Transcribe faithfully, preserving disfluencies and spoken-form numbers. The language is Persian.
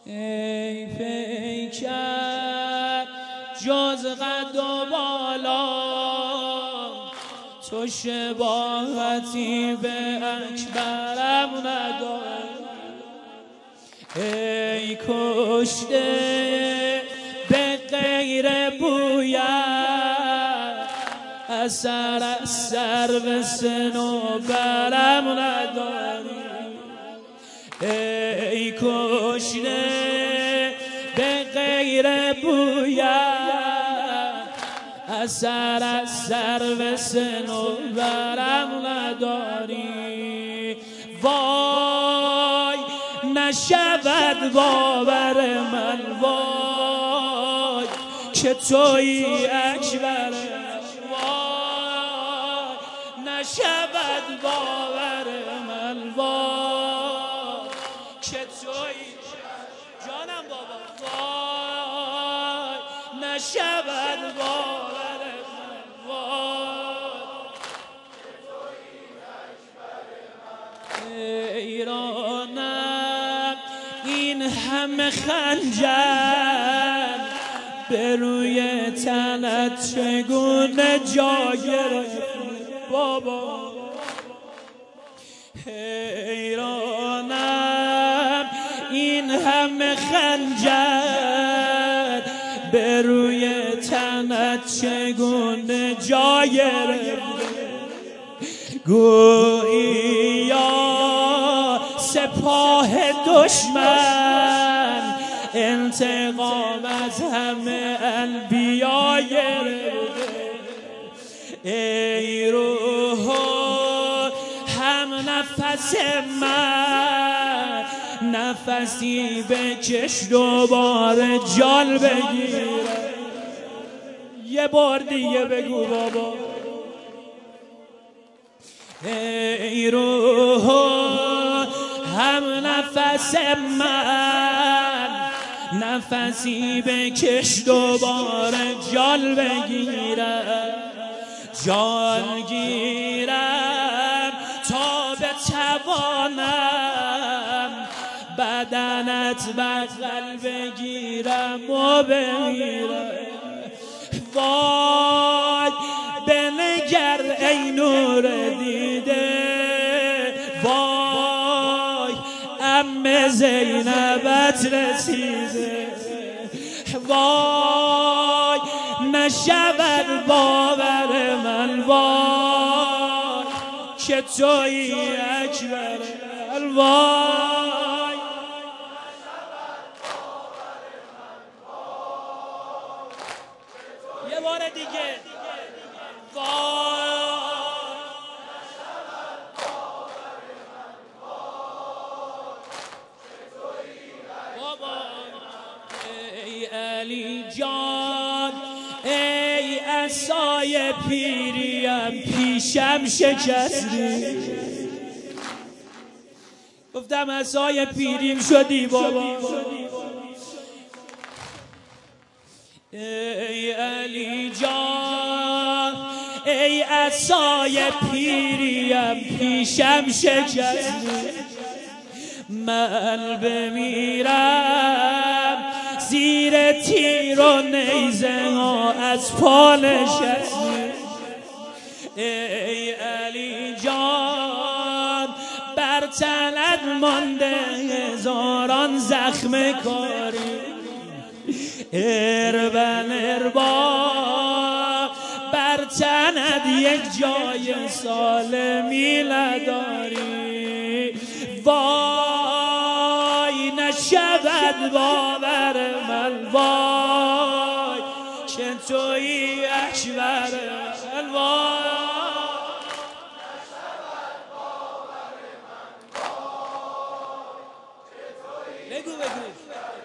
ای پیکر جز قد و بالا تو شباهتی به اکبرم نداری. ای کشته به غیر بویت اثر از سرو صنوبرم نداری. ای کشته به غیر بویت اثر از سرو صنوبرم نداری. وای نشود باور من وای که تویی اکبر. وای نشود باور من وای که تویی جانم بابا. وای نشود باور من وای که تویی اکبر من. ایرانم این همه خنجر به روی تنت چگونه جا گرفت بابا. ایرانم این همه خنجر به روی تنت چگونه جا گرفت. گوییا سپاه دشمن انتقام از همه انبیا گرفته. ای روح هم نفس من نفسی بکش دوباره جان بگیر. یه بار دیگه بگو بابا. ای روح هم نفس من نفسی بکش دوباره جان بگیرم. جان گیرم تا بتوانم بدنت بغل بگیرم و بمیرم. وای بنگر ای نور دیده وای عمه زینبت رسیده. وای نشود باور من وای که تویی اکبر. وای یه بار دیگه. وای بابا. ای علی جان ای عصای پیریم پیشم شکستی. گفتم عصای پیریم شدی بابا. ای علی جان ای عصای پیریم پیشم شکستی. من بمیرم زیر تیر و نیزه ها از پا نشستی. ای علی جان بر تنت مانده هزاران زخم کاری. اربن اربا بر تنت یک جای سالمی نداری. وای نشود باور من وای که تویی اکبر. وای نشود باور من وای که تویی. بگو بگو